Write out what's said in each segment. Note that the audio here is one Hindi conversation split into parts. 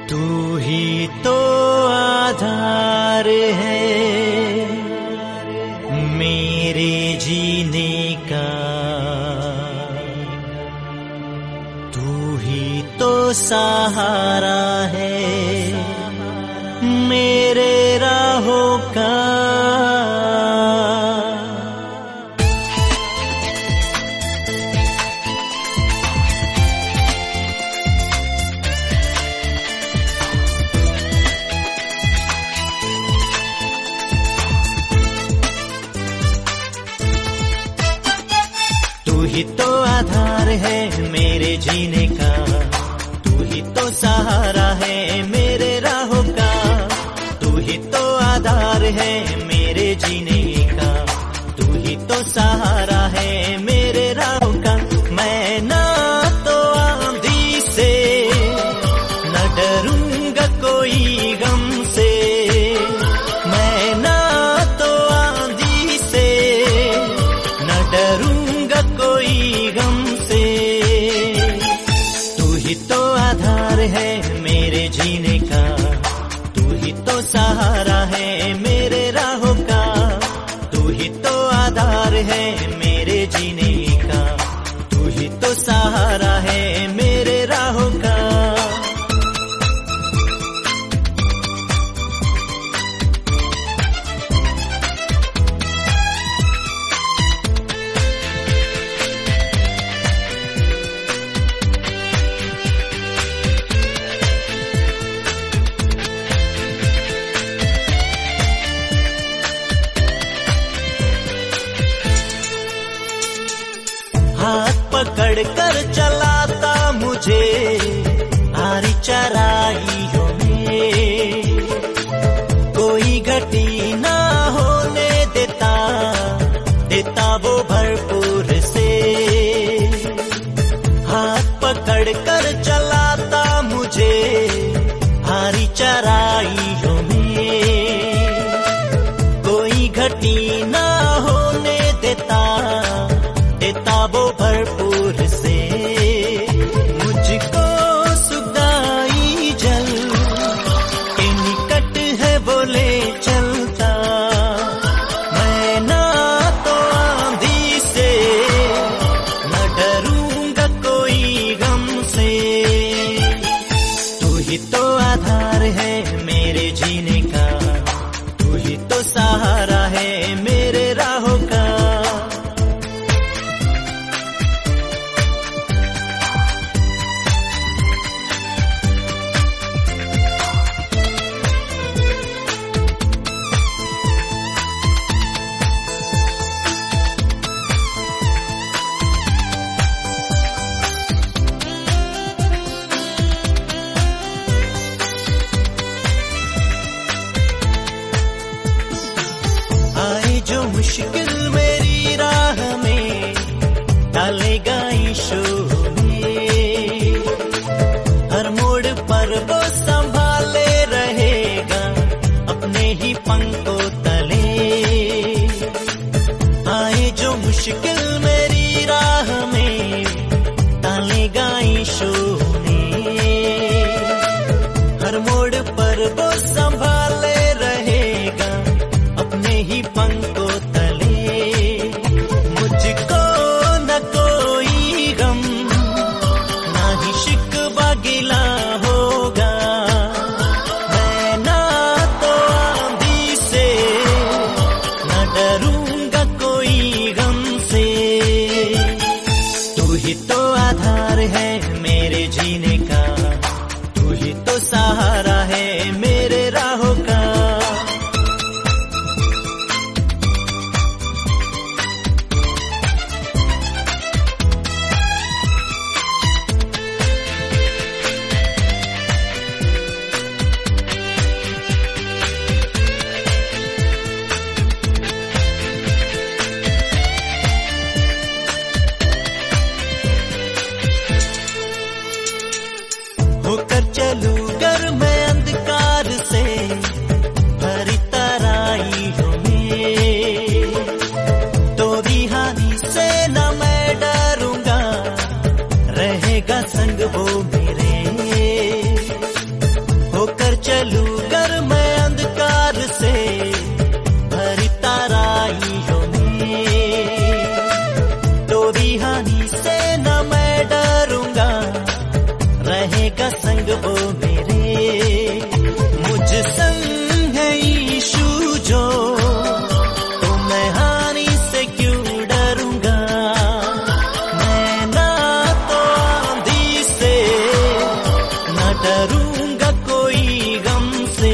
तू ही तो आधार है मेरे जीने का, तू ही तो सहारा है मेरे राहों का। तू ही तो आधार है मेरे जीने का, तू ही तो सहारा है मेरे राहों का, तू ही तो आधार है मेरे जीने का, तू ही तो सहारा है मेरे राहों का। मैं ना तो आंधी से न डरूंगा कोई गम से, मैं ना तो आंधी से न डरूंगा कोई गम से। तू ही तो आधार है मेरे जीने का, तू ही तो सहारा है मेरे राहों का, तू ही तो आधार है मेरे जीने का, तू ही तो सहारा है मेरे राहों का। हाथ पकड़ कर चलाता मुझे आरी चराइयों में, कोई घटी ना होने देता, देता वो भरपूर से। हाथ पकड़ कर चलाता मुझे आरी चराइयों में, कोई घटी ना होने देता, देता वो भरपूर से। मुझको सुगदाई जल के निकट है बोले चलता, मैं ना तो आंधी से न डरूंगा कोई गम से। तू ही तो आधार है मेरे जीने का, तू ही तो सहारा है मेरे राहों का। जो मुश्किल मेरी राह में डालेगा ईशु में, हर मोड़ पर वो संभाले रहेगा अपने ही पंखों तले। आए जो मुश्किल मेरी राह में डालेगा ईशु में, हर मोड़ पर वो संभाले रहेगा अपने ही पंखों तले। मुझको न कोई गम ना ही शिकवा गिला होगा, मैं ना तो आंधी से न डरूंगा कोई गम से। तू ही तो आधार है मेरे जीने का, तू ही तो सहारा है मेरे राहों का। होकर चलूं गर मैं अंधकार से भरी तराइयों में, तो भी हानि से न मैं डरूंगा, रहेगा संग वो मेरे। का संग वो मेरे, मुझ संग है यीशु जो, तो मैं हानि से क्यों डरूंगा। मैं ना तो आंधी से, ना डरूंगा कोई गम से।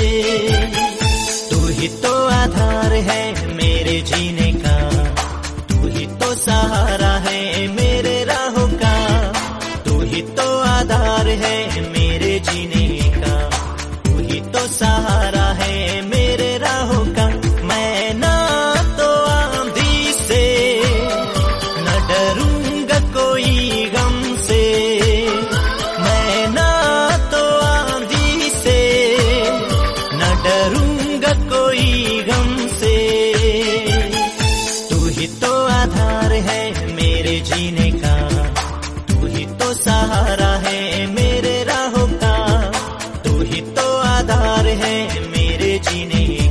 तू ही तो आधार है मेरे जीने का, तू ही तो सहारा है मेरे राहों का, तू ही तो आधार है मेरे जीने का, तू ही तो सहारा है मेरे राहों का। मैं ना तो आंधी से, न डरूंगा कोई गम से। मैं ना तो आंधी से, न डरूंगा कोई गम से। तू ही तो आधार है मेरे जीने का, तू ही तो सहारा है मेरे राहों का, तू ही तो आधार है मेरे जीने